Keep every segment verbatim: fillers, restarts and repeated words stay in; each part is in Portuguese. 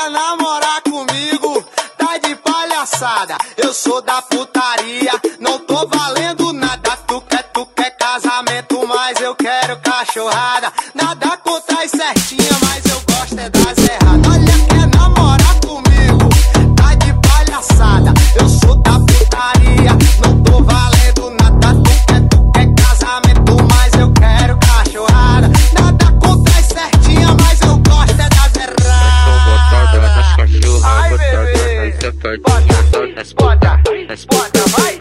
Quer namorar comigo? Tá de palhaçada. Eu sou da putaria, não tô valendo nada. Tu quer, tu quer casamento, mas eu quero cachorrada. Nada contra as certinhas, mas eu gosto é das erradas. Olha, quer namorar comigo? Tá de palhaçada. Eu sou da putaria, não tô valendo nada. Tu quer, tu quer casamento, mas eu quero cachorrada. Nada contra as certinhas, mas eu gosto é das erradas. Ai, bebê, bota, bota, bota, vai.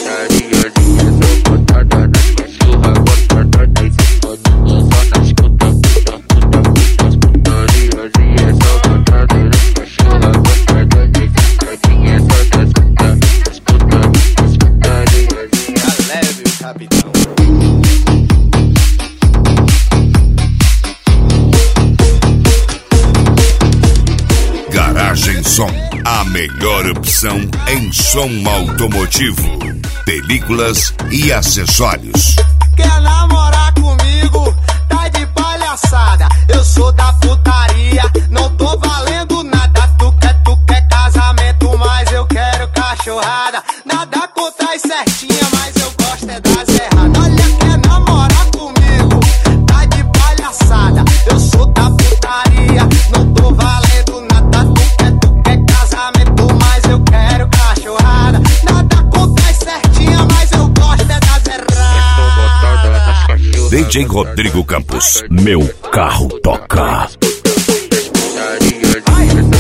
Garagem Som, a melhor opção em som automotivo, películas e acessórios. Quer namorar comigo? Tá de palhaçada. Eu sou da putaria, não tô valendo nada. Tu quer, tu quer casamento, mas eu quero cachorrada. Nada contra as certinhas, mas eu gosto é das erradas. Olha, quer namorar comigo? Tá de palhaçada. Eu sou da putaria, não tô valendo nada. Tu quer, tu quer casamento, mas eu quero cachorrada. Nada contra as certinhas, mas eu gosto é das erradas. D J Rodrigo Campos, meu carro toca. Vai.